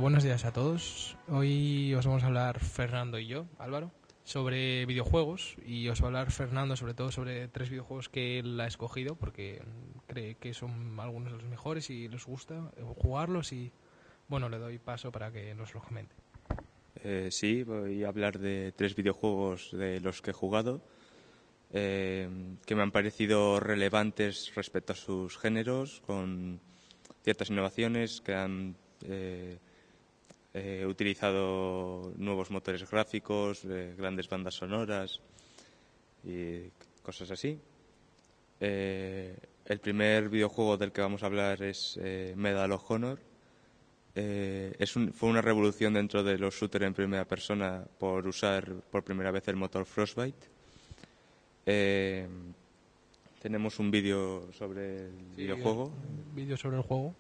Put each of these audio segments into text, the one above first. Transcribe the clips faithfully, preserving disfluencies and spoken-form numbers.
buenos días a todos. Hoy os vamos a hablar Fernando y yo, Álvaro, sobre videojuegos, y os va a hablar Fernando sobre todo sobre tres videojuegos que él ha escogido porque cree que son algunos de los mejores y les gusta jugarlos, y bueno, le doy paso para que nos lo comente. Eh, sí, voy a hablar de tres videojuegos de los que he jugado eh, que me han parecido relevantes respecto a sus géneros, con ciertas innovaciones, que han eh, eh, utilizado nuevos motores gráficos, eh, grandes bandas sonoras y cosas así. Eh, el primer videojuego del que vamos a hablar es eh, Medal of Honor. Eh, es un, fue una revolución dentro de los shooters en primera persona por usar por primera vez el motor Frostbite. Eh, tenemos un vídeo sobre el sí, videojuego. Un vídeo sobre el juego.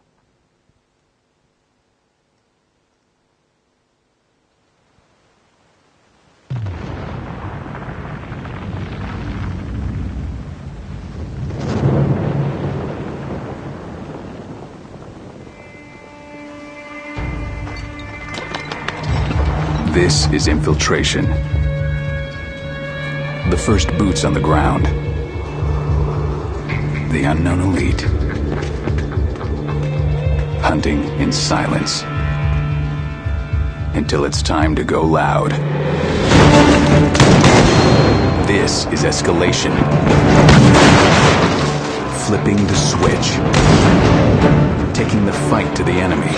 This is infiltration. The first boots on the ground. The unknown elite. Hunting in silence. Until it's time to go loud. This is escalation. Flipping the switch. Taking the fight to the enemy.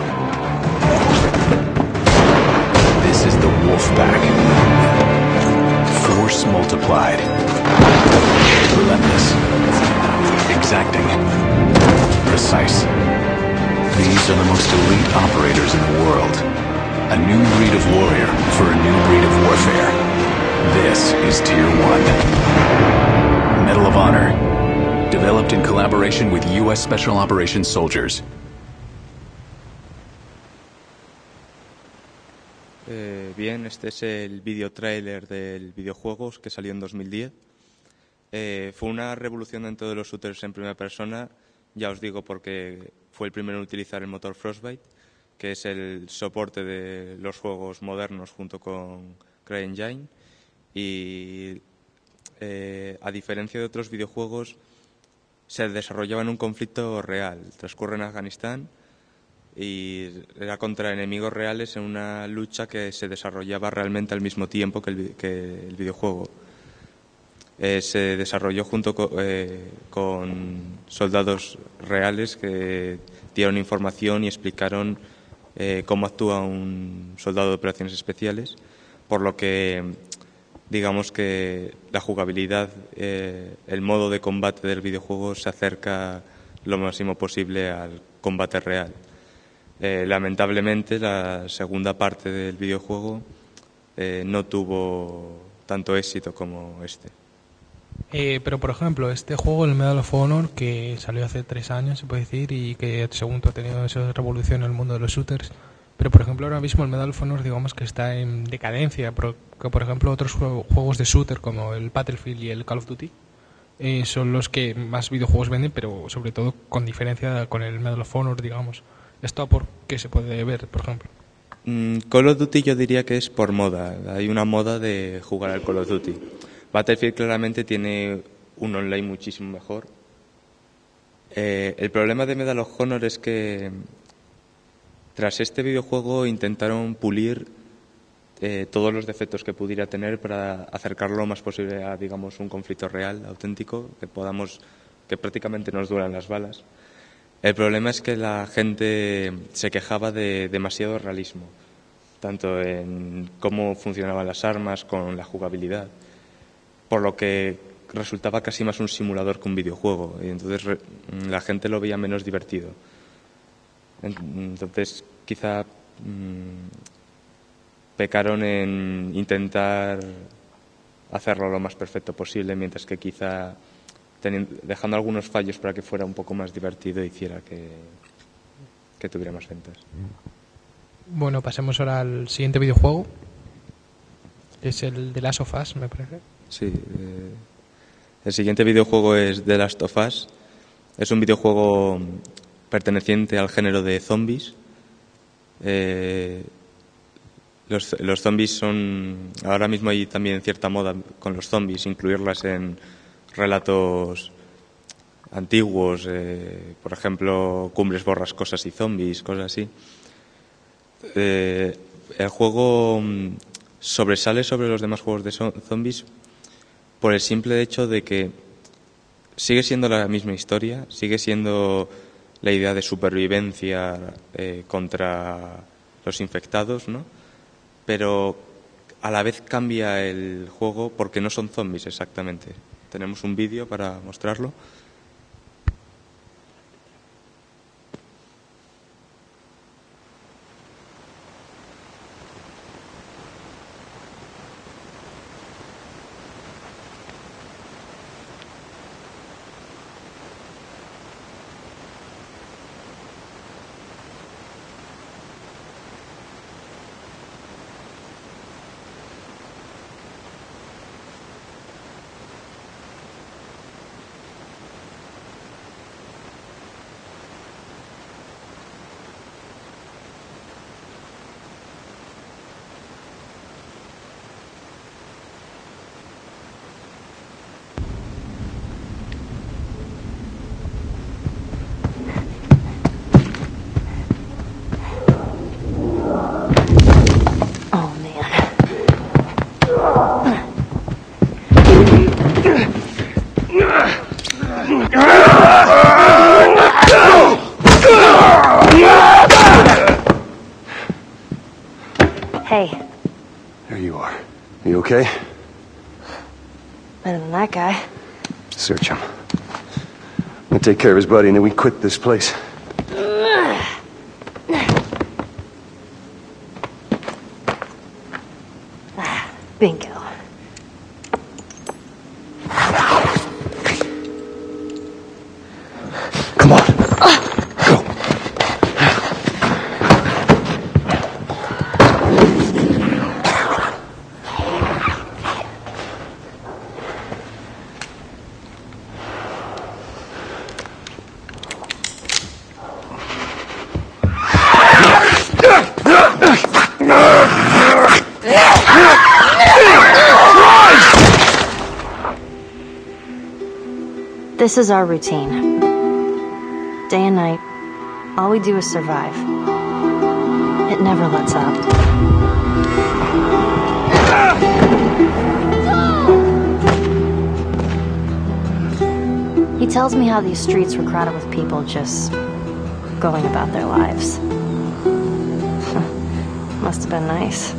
This is the Wolfpack. Force multiplied. Relentless. Exacting. Precise. These are the most elite operators in the world. A new breed of warrior for a new breed of warfare. This is Tier one. Medal of Honor. Developed in collaboration with U S Special Operations soldiers. Eh, bien, este es el video trailer del videojuego que salió en dos mil diez. Eh, fue una revolución dentro de los shooters en primera persona, ya os digo, porque fue el primero en utilizar el motor Frostbite, que es el soporte de los juegos modernos junto con CryEngine. Y eh, a diferencia de otros videojuegos, se desarrollaba en un conflicto real. Transcurre en Afganistán y era contra enemigos reales en una lucha que se desarrollaba realmente al mismo tiempo que el, que el videojuego. Eh, se desarrolló junto co, eh, con soldados reales que dieron información y explicaron eh, cómo actúa un soldado de operaciones especiales, por lo que digamos que la jugabilidad, eh, el modo de combate del videojuego se acerca lo máximo posible al combate real. Eh, lamentablemente, la segunda parte del videojuego eh, no tuvo tanto éxito como este. Eh, pero, por ejemplo, este juego, el Medal of Honor, que salió hace tres años, se puede decir, y que según tú ha tenido esa revolución en el mundo de los shooters, pero, por ejemplo, ahora mismo el Medal of Honor, digamos que está en decadencia, porque, por ejemplo, otros juegos de shooter como el Battlefield y el Call of Duty eh, son los que más videojuegos venden, pero sobre todo con diferencia con el Medal of Honor, digamos. ¿Esto por qué se puede ver, por ejemplo? Mm, Call of Duty yo diría que es por moda. Hay una moda de jugar al Call of Duty. Battlefield claramente tiene un online muchísimo mejor. Eh, el problema de Medal of Honor es que tras este videojuego intentaron pulir eh, todos los defectos que pudiera tener para acercarlo lo más posible a, digamos, un conflicto real, auténtico, que podamos, que prácticamente nos duelan las balas. El problema es que la gente se quejaba de demasiado realismo, tanto en cómo funcionaban las armas, con la jugabilidad, por lo que resultaba casi más un simulador que un videojuego, y entonces la gente lo veía menos divertido. Entonces quizá mmm, pecaron en intentar hacerlo lo más perfecto posible, mientras que quizá teniendo, dejando algunos fallos para que fuera un poco más divertido, hiciera que, que tuviera más ventas. Bueno, pasemos ahora al siguiente videojuego, que es el de Last of Us, me parece. Sí, eh, el siguiente videojuego es The Last of Us. Es un videojuego perteneciente al género de zombies. Eh, los, los zombies son... Ahora mismo hay también cierta moda con los zombies, incluirlas en relatos antiguos, eh, por ejemplo, Cumbres borrascosas y zombies, cosas así. Eh, el juego sobresale sobre los demás juegos de zombies por el simple hecho de que sigue siendo la misma historia, sigue siendo la idea de supervivencia eh, contra los infectados, ¿no? Pero a la vez cambia el juego porque no son zombies exactamente. Tenemos un vídeo para mostrarlo. Hey. There you are. You okay? Better than that guy. Search him. I'm gonna take care of his buddy and then we quit this place. Ah, bingo. Come on. Go. This is our routine. Day and night, all we do is survive. It never lets up. He tells me how these streets were crowded with people just going about their lives. Must have been nice.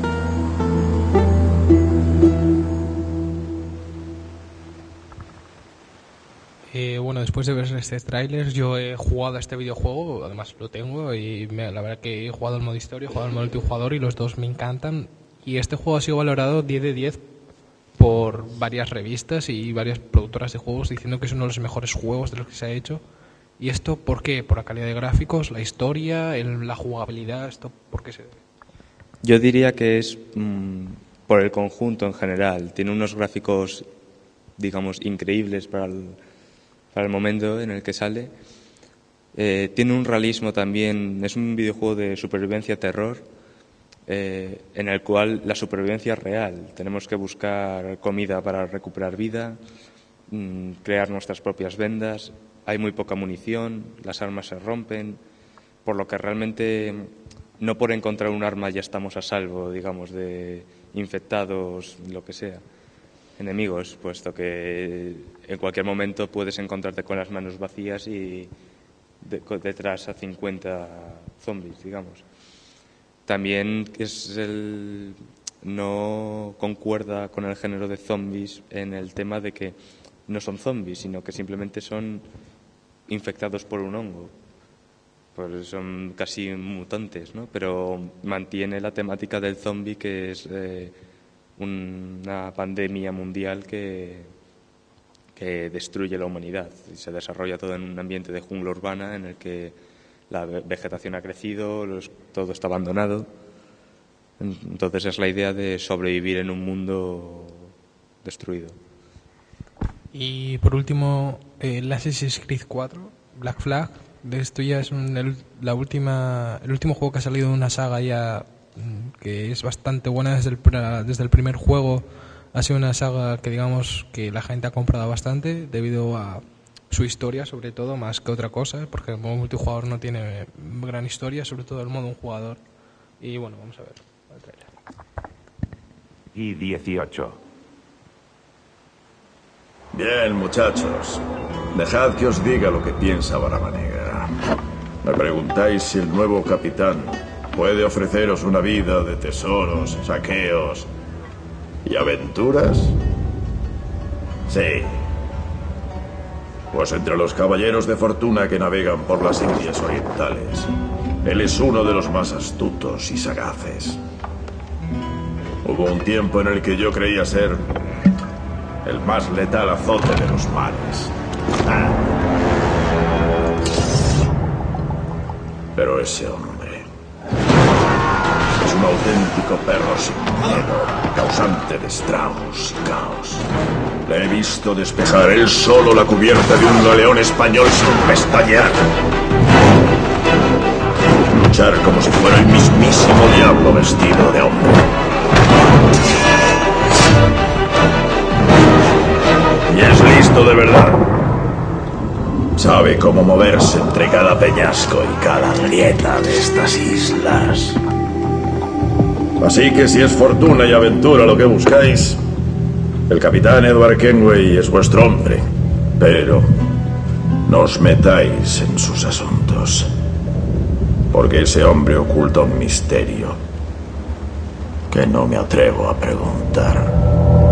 Eh, bueno, después de ver este tráiler, yo he jugado a este videojuego, además lo tengo, y me, la verdad que he jugado al modo historia, he jugado al modo multijugador y los dos me encantan. Y este juego ha sido valorado diez de diez por varias revistas y varias productoras de juegos diciendo que es uno de los mejores juegos de los que se ha hecho. ¿Y esto por qué? ¿Por la calidad de gráficos, la historia, el, la jugabilidad? ¿Esto por qué se debe? Yo diría que es mmm, por el conjunto en general. Tiene unos gráficos, digamos, increíbles para el, para el momento en el que sale. Eh, tiene un realismo también. Es un videojuego de supervivencia-terror eh, en el cual la supervivencia es real. Tenemos que buscar comida para recuperar vida, mmm, crear nuestras propias vendas. Hay muy poca munición, las armas se rompen, por lo que realmente no por encontrar un arma ya estamos a salvo, digamos, de infectados, lo que sea, enemigos, puesto que en cualquier momento puedes encontrarte con las manos vacías y de, detrás a cincuenta zombies, digamos. También es el, no concuerda con el género de zombies en el tema de que no son zombies, sino que simplemente son infectados por un hongo. Pues son casi mutantes, ¿no? Pero mantiene la temática del zombie, que es eh, una pandemia mundial que, que destruye la humanidad. Y se desarrolla todo en un ambiente de jungla urbana en el que la vegetación ha crecido, los, todo está abandonado. Entonces es la idea de sobrevivir en un mundo destruido. Y por último, el Assassin's Creed cuatro, Black Flag, de esto ya es un, el, la última, el último juego que ha salido de una saga ya que es bastante buena desde el, desde el primer juego. Ha sido una saga que digamos que la gente ha comprado bastante debido a su historia, sobre todo, más que otra cosa, porque el modo multijugador no tiene gran historia, sobre todo el modo un jugador. Y bueno, vamos a ver el trailer. Y dieciocho. Bien, muchachos. Dejad que os diga lo que piensa Barba Negra. Me preguntáis si el nuevo capitán puede ofreceros una vida de tesoros, saqueos y aventuras. Sí. Pues entre los caballeros de fortuna que navegan por las Indias Orientales, él es uno de los más astutos y sagaces. Hubo un tiempo en el que yo creía ser el más letal azote de los mares. Ah. Pero ese hombre es un auténtico perro sin miedo, causante de estragos y caos. Le he visto despejar él solo la cubierta de un galeón español sin pestañear. Luchar como si fuera el mismísimo diablo vestido de hombre. Y es listo de verdad. Sabe cómo moverse entre cada peñasco y cada grieta de estas islas. Así que si es fortuna y aventura lo que buscáis, el capitán Edward Kenway es vuestro hombre. Pero no os metáis en sus asuntos, porque ese hombre oculta un misterio que no me atrevo a preguntar.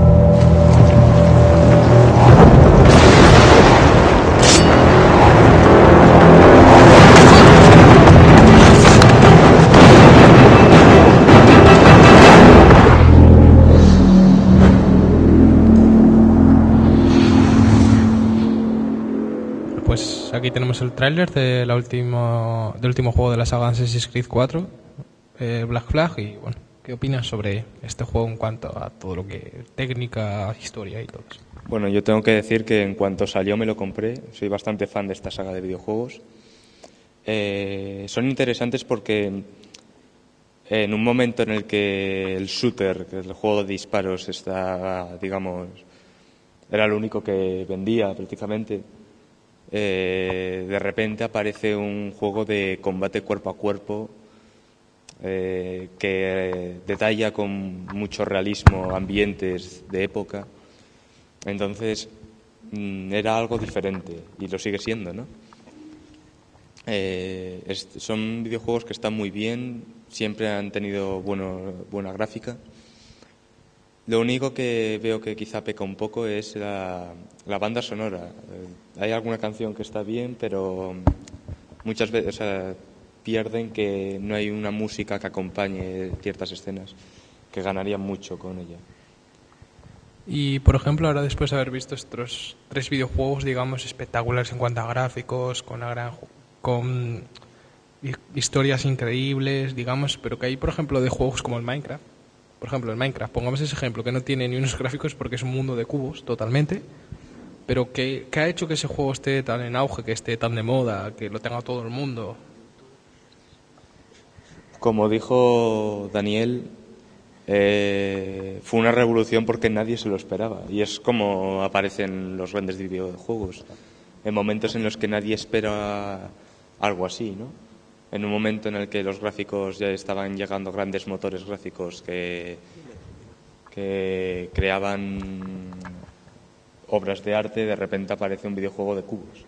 Pues aquí tenemos el tráiler de la último, del último juego de la saga Assassin's Creed cuatro, eh, Black Flag, y bueno, ¿qué opinas sobre este juego en cuanto a todo lo que técnica, historia y todo eso? Bueno, yo tengo que decir que en cuanto salió me lo compré, soy bastante fan de esta saga de videojuegos. Eh, son interesantes porque en un momento en el que el shooter, que es el juego de disparos, está, digamos, era lo único que vendía prácticamente, eh, de repente aparece un juego de combate cuerpo a cuerpo eh, que detalla con mucho realismo ambientes de época. Entonces mmm, era algo diferente y lo sigue siendo, ¿no? Eh, es, son videojuegos que están muy bien, siempre han tenido bueno, buena gráfica. Lo único que veo que quizá peca un poco es la, la banda sonora. Eh, hay alguna canción que está bien, pero muchas veces, o sea, pierden que no hay una música que acompañe ciertas escenas, que ganarían mucho con ella. Y, por ejemplo, ahora después de haber visto estos tres videojuegos, digamos, espectaculares en cuanto a gráficos, con una gran, con historias increíbles, digamos, pero que hay, por ejemplo, de juegos como el Minecraft. Por ejemplo, el Minecraft, pongamos ese ejemplo, que no tiene ni unos gráficos porque es un mundo de cubos totalmente, pero que, que ha hecho que ese juego esté tan en auge, que esté tan de moda, que lo tenga todo el mundo. Como dijo Daniel, eh, fue una revolución porque nadie se lo esperaba. Y es como aparecen los grandes videojuegos, en momentos en los que nadie espera algo así, ¿no? En un momento en el que los gráficos ya estaban llegando, grandes motores gráficos que, que creaban obras de arte, de repente aparece un videojuego de cubos.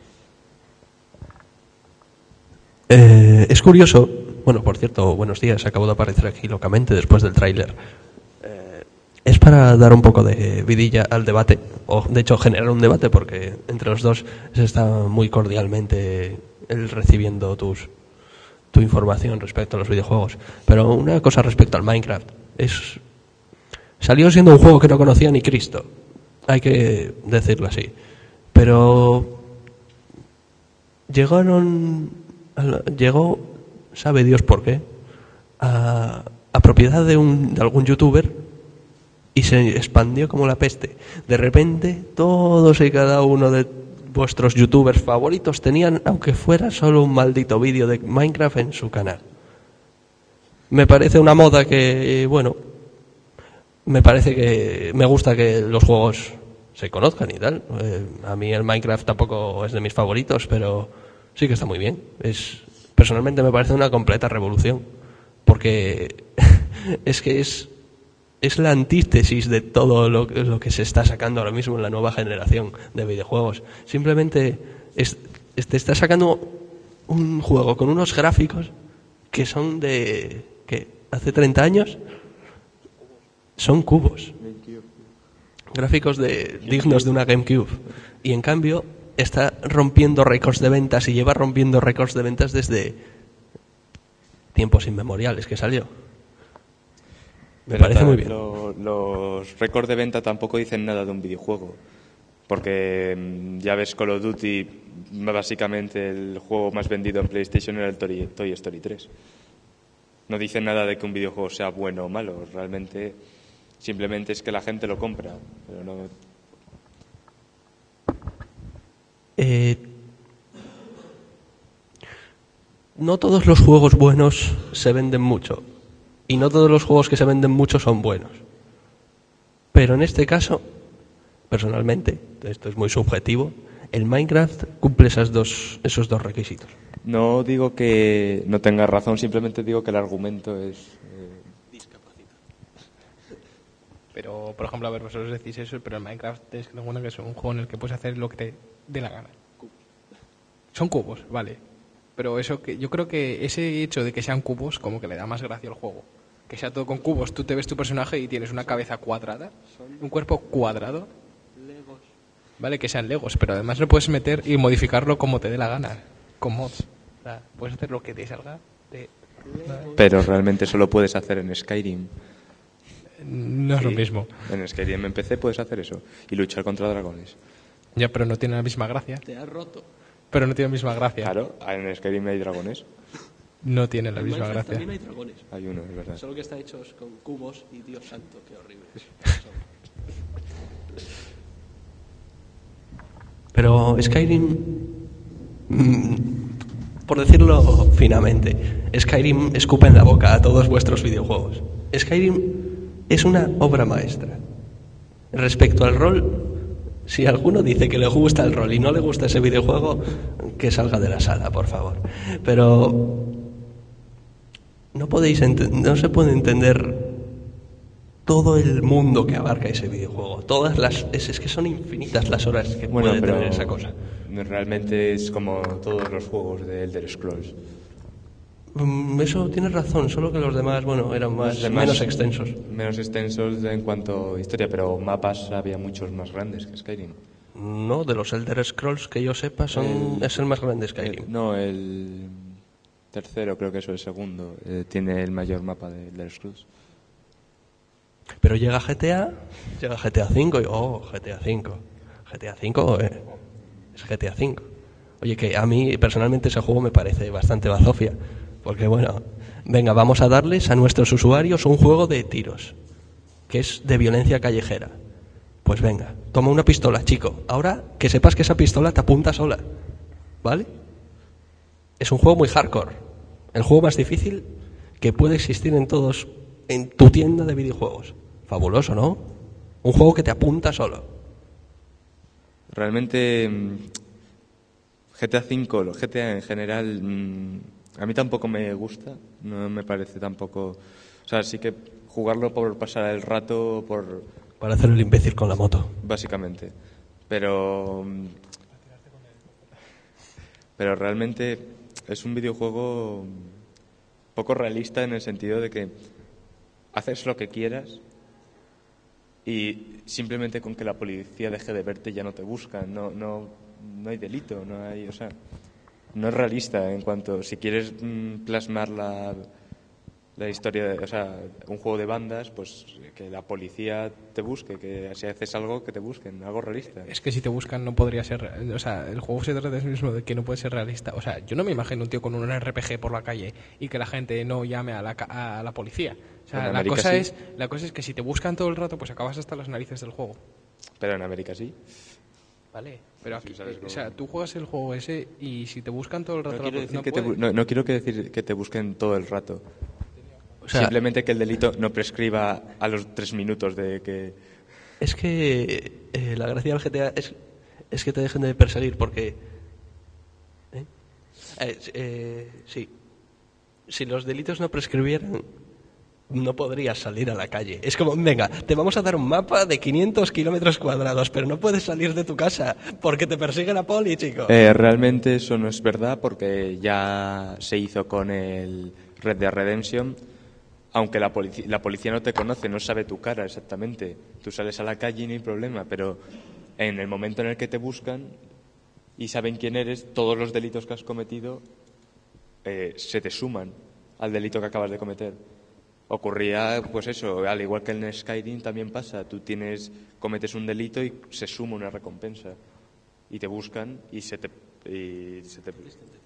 Eh, es curioso, bueno, por cierto, buenos días, acabo de aparecer aquí locamente después del tráiler. Eh, es para dar un poco de vidilla al debate, o de hecho generar un debate, porque entre los dos se está muy cordialmente él recibiendo tus... tu información respecto a los videojuegos. Pero una cosa respecto al Minecraft, es salió siendo un juego que no conocía ni Cristo, hay que decirlo así, pero llegaron llegó, sabe Dios por qué, a, a propiedad de, un, de algún youtuber y se expandió como la peste. De repente todos y cada uno de vuestros youtubers favoritos tenían, aunque fuera solo un maldito vídeo de Minecraft en su canal. Me parece una moda que, bueno, me parece que me gusta que los juegos se conozcan y tal. Eh, a mí el Minecraft tampoco es de mis favoritos, pero sí que está muy bien. Es, personalmente me parece una completa revolución, porque es que es, es la antítesis de todo lo, lo que se está sacando ahora mismo en la nueva generación de videojuegos. Simplemente es, es, te está sacando un juego con unos gráficos que son de... que hace treinta años son cubos. Gráficos de, dignos de una GameCube. Y en cambio está rompiendo récords de ventas y lleva rompiendo récords de ventas desde tiempos inmemoriales que salió. Me Pero parece muy bien. Lo, los récords de venta tampoco dicen nada de un videojuego. Porque mm, ya ves, Call of Duty, básicamente el juego más vendido en PlayStation era el Toy, Toy Story tres. No dice nada de que un videojuego sea bueno o malo. Realmente simplemente es que la gente lo compra. Pero no... Eh, no todos los juegos buenos se venden mucho. Y no todos los juegos que se venden mucho son buenos. Pero en este caso, personalmente, esto es muy subjetivo, el Minecraft cumple esas dos, esos dos requisitos. No digo que no tenga razón, simplemente digo que el argumento es... Eh... Pero, por ejemplo, a ver, vosotros decís eso, pero el Minecraft es lo bueno que es un juego en el que puedes hacer lo que te dé la gana. Son cubos, vale. Pero eso que yo creo que ese hecho de que sean cubos como que le da más gracia al juego. Que sea todo con cubos, tú te ves tu personaje y tienes una cabeza cuadrada, un cuerpo cuadrado. Legos. Vale, que sean Legos, pero además lo puedes meter y modificarlo como te dé la gana, con mods. O sea, puedes hacer lo que te salga de... Pero realmente eso lo puedes hacer en Skyrim. No es Sí, lo mismo. En Skyrim en P C puedes hacer eso y luchar contra dragones. Ya, pero no tiene la misma gracia. Te has roto. Pero no tiene la misma gracia. Claro, en Skyrim hay dragones. No tiene la En misma Minecraft gracia. también hay dragones. Hay uno, es verdad. Solo que está hechos con cubos y Dios santo, qué horrible. Pero Skyrim, mm, por decirlo finamente, Skyrim escupe en la boca a todos vuestros videojuegos. Skyrim es una obra maestra. Respecto al rol, si alguno dice que le gusta el rol y no le gusta ese videojuego, que salga de la sala, por favor. Pero no podéis ent- no se puede entender todo el mundo que abarca ese videojuego. Todas las es, es que son infinitas las horas que Bueno, puede pero tener esa cosa. realmente es como todos los juegos de Elder Scrolls. Mm, Eso tienes razón, solo que los demás, bueno, eran más, Los demás- menos extensos. Menos extensos en cuanto a historia, pero mapas había muchos más grandes que Skyrim. No, de los Elder Scrolls que yo sepa, son El- es el más grande Skyrim. Eh, no, el tercero, creo que es el segundo, eh, tiene el mayor mapa de Elder Scrolls. Pero llega G T A, llega G T A cinco y oh, G T A cinco. G T A cinco eh, es G T A cinco. Oye, que a mí personalmente ese juego me parece bastante bazofia, porque bueno, venga, vamos a darles a nuestros usuarios un juego de tiros, que es de violencia callejera. Pues venga, toma una pistola, chico. Ahora que sepas que esa pistola te apunta sola, ¿vale? Es un juego muy hardcore, el juego más difícil que puede existir en todos, en tu tienda de videojuegos. Fabuloso, ¿no? Un juego que te apunta solo. Realmente mm, G T A cinco, los G T A en general, mm, a mí tampoco me gusta, no me parece tampoco... O sea, sí que jugarlo por pasar el rato, por... Para hacer el imbécil con la moto. Básicamente. Pero... mm, Pero realmente es un videojuego poco realista en el sentido de que haces lo que quieras y simplemente con que la policía deje de verte ya no te buscan, no no no hay delito, no hay, o sea, no es realista en cuanto si quieres mm, plasmar la la historia, de, o sea, un juego de bandas, pues que la policía te busque, que si haces algo que te busquen, algo realista. Es que si te buscan no podría ser... O sea, el juego se trata de sí mismo, de que no puede ser realista. O sea, yo no me imagino un tío con un R P G por la calle y que la gente no llame a la, ca- a la policía. O sea, En la América cosa, sí. es, la cosa es que si te buscan todo el rato, pues acabas hasta las narices del juego. Pero en América sí. Vale, pero aquí, Sí, sabes eh, cómo- o sea, tú juegas el juego ese y si te buscan todo el rato No la quiero, po- decir no que te, bu- puedes. no, no quiero que decir que te busquen todo el rato. O sea, Simplemente que el delito no prescriba a los tres minutos de que... es que eh, la gracia del G T A es, es que te dejen de perseguir porque... ¿eh? Eh, eh, sí. Si los delitos no prescribieran, no podrías salir a la calle. Es como, venga, te vamos a dar un mapa de quinientos kilómetros cuadrados, pero no puedes salir de tu casa porque te persigue la poli, chico. Eh, realmente eso no es verdad porque ya se hizo con el Red Dead Redemption. Aunque la, polici- la policía no te conoce, no sabe tu cara exactamente. Tú sales a la calle y no hay problema, pero en el momento en el que te buscan y saben quién eres, todos los delitos que has cometido eh, se te suman al delito que acabas de cometer. Ocurría, pues eso, al igual que en Skyrim también pasa. Tú tienes, cometes un delito y se suma una recompensa. Y te buscan y se te... Y se te...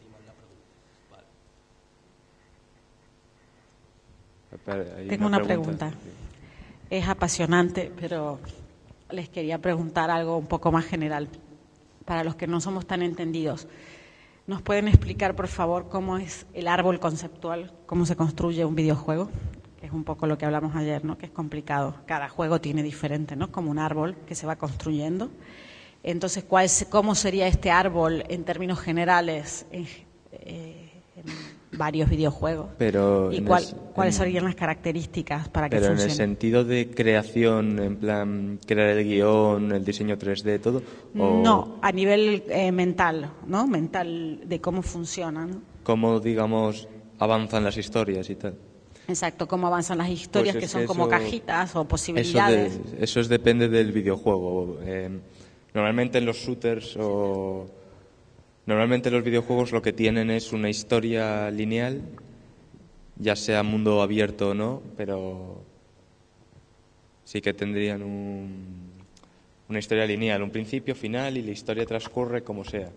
Hay Tengo una pregunta. Es apasionante, pero les quería preguntar algo un poco más general. Para los que no somos tan entendidos, ¿nos pueden explicar, por favor, cómo es el árbol conceptual, cómo se construye un videojuego? Que es un poco lo que hablamos ayer, ¿no? Que es complicado. Cada juego tiene diferente, ¿no? Como un árbol que se va construyendo. Entonces, ¿cuál es, ¿cómo sería este árbol en términos generales en, eh, en varios videojuegos? Pero ¿Y en cuál, es- cuáles en- serían las características para que Pero en el funcione? sentido de creación, en plan, crear el guión, el diseño tres D, todo. O No, a nivel eh, mental, ¿no? Mental de cómo funciona, ¿no? cómo, digamos, avanzan las historias y tal. Exacto, cómo avanzan las historias, Pues que es son que como eso- cajitas o Eso, posibilidades. de- eso es, depende del videojuego. Eh, normalmente en los shooters o... Normalmente los videojuegos lo que tienen es una historia lineal, ya sea mundo abierto o no, pero sí que tendrían un, una historia lineal, un principio, final y la historia transcurre como sea.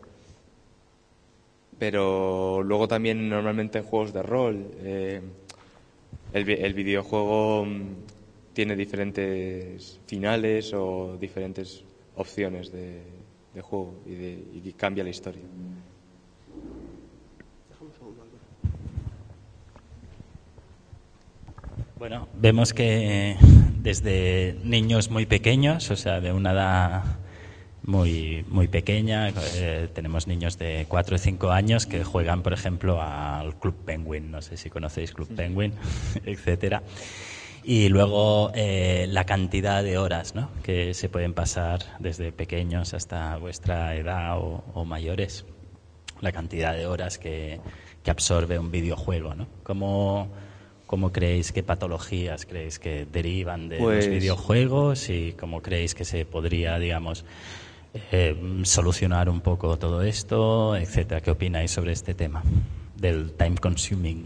Pero luego también normalmente en juegos de rol, eh, el, vi- el videojuego mm, tiene diferentes finales o diferentes opciones de, de juego y, de, y cambia la historia. Bueno, vemos que desde niños muy pequeños, o sea, de una edad muy muy pequeña, eh, tenemos niños de cuatro o cinco años que juegan, por ejemplo, al Club Penguin, no sé si conocéis Club Penguin, etcétera. Y luego eh, la cantidad de horas, ¿no?, que se pueden pasar desde pequeños hasta vuestra edad o, o mayores, la cantidad de horas que, que absorbe un videojuego, ¿no? ¿Cómo, cómo creéis, qué patologías creéis que derivan de Pues- los videojuegos y cómo creéis que se podría, digamos, eh, solucionar un poco todo esto, etcétera? ¿Qué opináis sobre este tema del time consuming?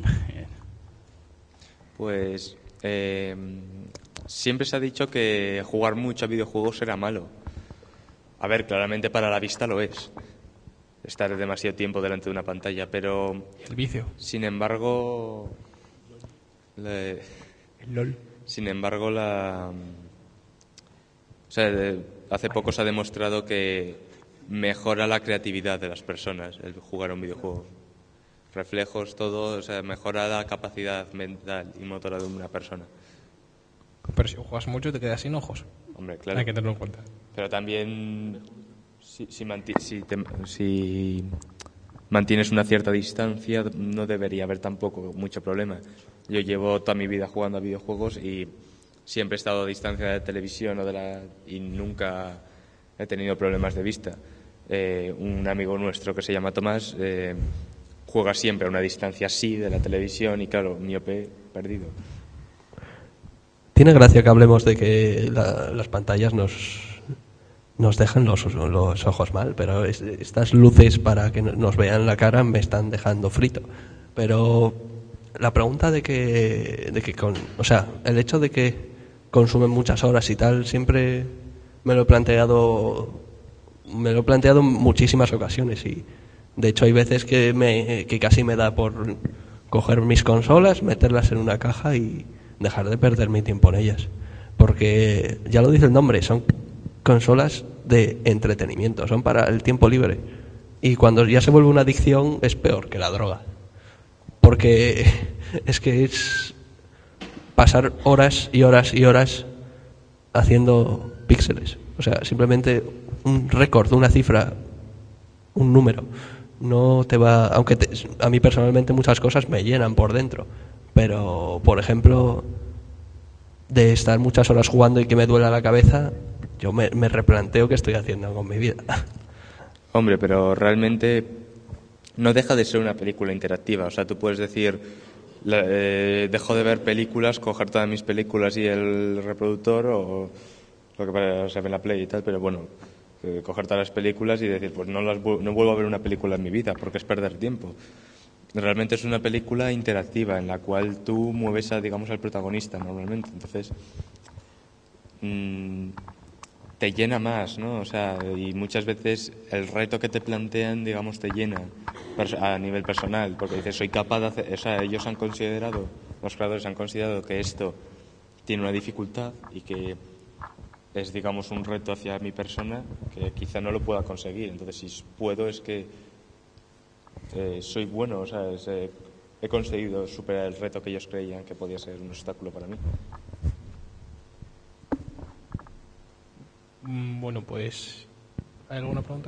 Pues eh, siempre se ha dicho que jugar mucho a videojuegos era malo. A ver, claramente para la vista lo es. Estar demasiado tiempo delante de una pantalla, pero... El vicio. Sin embargo... le- El LOL. Sin embargo, la... O sea, de- hace poco se ha demostrado que mejora la creatividad de las personas el jugar a un videojuego. Reflejos, todo, o sea, mejora la capacidad mental y motora de una persona. Pero si juegas mucho te quedas sin ojos. Hombre, claro. Hay que tenerlo en cuenta. Pero también, si, si, manti- si, te- si mantienes una cierta distancia, no debería haber tampoco mucho problema. Yo llevo toda mi vida jugando a videojuegos y siempre he estado a distancia de la televisión o de la, y nunca he tenido problemas de vista. Eh, un amigo nuestro que se llama Tomás eh, juega siempre a una distancia así de la televisión y, claro, miope perdido. Tiene gracia que hablemos de que la- las pantallas nos, nos dejan los, los ojos mal, pero es- estas luces para que nos vean la cara me están dejando frito. Pero la pregunta de que, de que con, o sea, el hecho de que consumen muchas horas y tal, siempre me lo he planteado, me lo he planteado en muchísimas ocasiones y de hecho hay veces que me, que casi me da por coger mis consolas, meterlas en una caja y dejar de perder mi tiempo en ellas, porque ya lo dice el nombre, son consolas de entretenimiento, son para el tiempo libre. Y cuando ya se vuelve una adicción es peor que la droga. Porque es que es pasar horas y horas y horas haciendo píxeles. O sea, simplemente un récord, una cifra, un número. No te va... Aunque te, a mí personalmente muchas cosas me llenan por dentro. Pero, por ejemplo, de estar muchas horas jugando y que me duela la cabeza, yo me, me replanteo qué estoy haciendo con mi vida. Hombre, pero realmente no deja de ser una película interactiva. O sea, tú puedes decir, eh, dejo de ver películas, coger todas mis películas y el reproductor o lo que para, o sea, en la Play y tal, pero bueno, eh, coger todas las películas y decir, pues no, las, no vuelvo a ver una película en mi vida porque es perder tiempo. Realmente es una película interactiva en la cual tú mueves a, digamos, al protagonista normalmente. Entonces, mmm, te llena más, ¿no? O sea, y muchas veces el reto que te plantean, digamos, te llena a nivel personal, porque dices, soy capaz de hacer, o sea, ellos han considerado, los creadores han considerado que esto tiene una dificultad y que es, digamos, un reto hacia mi persona que quizá no lo pueda conseguir. Entonces, si puedo, es que eh, soy bueno, o sea, es, eh, he conseguido superar el reto que ellos creían que podía ser un obstáculo para mí. Bueno, pues, ¿hay alguna pregunta?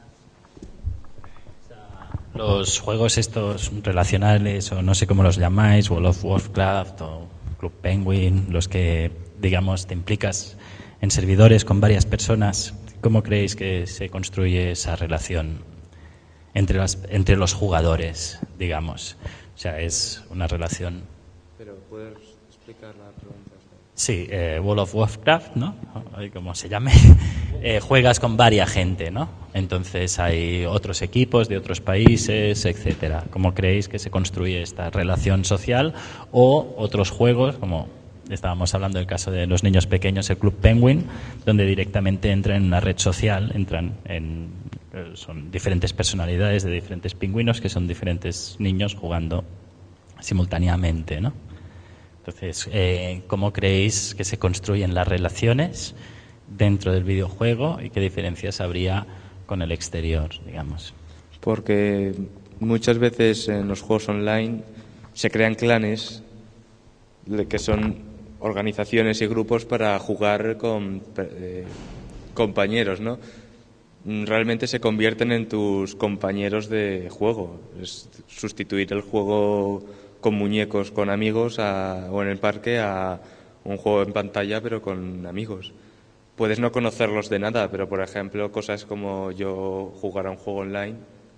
Los juegos estos relacionales, o no sé cómo los llamáis, World of Warcraft o Club Penguin, los que, digamos, te implicas en servidores con varias personas, ¿cómo creéis que se construye esa relación entre, las, entre los jugadores, digamos? O sea, es una relación... Pero, ¿puedes explicar la pregunta? Sí, eh, World of Warcraft, ¿no? Como se llame, eh, juegas con varia gente, ¿no? Entonces hay otros equipos de otros países, etcétera. ¿Cómo creéis que se construye esta relación social? O otros juegos, como estábamos hablando del caso de los niños pequeños, el Club Penguin, donde directamente entran en una red social, entran en... son diferentes personalidades de diferentes pingüinos que son diferentes niños jugando simultáneamente, ¿no? Entonces, eh, ¿cómo creéis que se construyen las relaciones dentro del videojuego y qué diferencias habría con el exterior, digamos? Porque muchas veces en los juegos online se crean clanes que son organizaciones y grupos para jugar con eh, compañeros, ¿no? Realmente se convierten en tus compañeros de juego. Es sustituir el juego con muñecos, con amigos a, o en el parque a un juego en pantalla pero con amigos. Puedes no conocerlos de nada, pero por ejemplo cosas como yo jugar a un juego online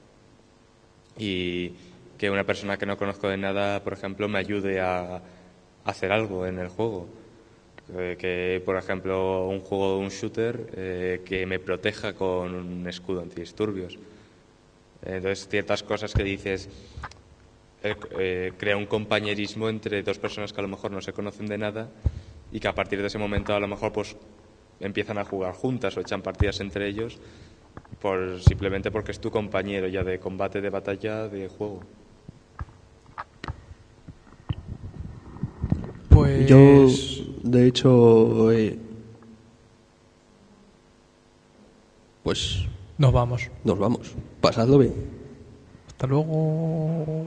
y que una persona que no conozco de nada, por ejemplo, me ayude a hacer algo en el juego. Eh, que por ejemplo un juego, un shooter, eh, que me proteja con un escudo antidisturbios. Entonces ciertas cosas que dices... Eh, crea un compañerismo entre dos personas que a lo mejor no se conocen de nada y que a partir de ese momento a lo mejor pues empiezan a jugar juntas o echan partidas entre ellos por simplemente porque es tu compañero ya de combate, de batalla, de juego. Pues yo de hecho eh, pues nos vamos. Nos vamos. Pasadlo bien. Hasta luego.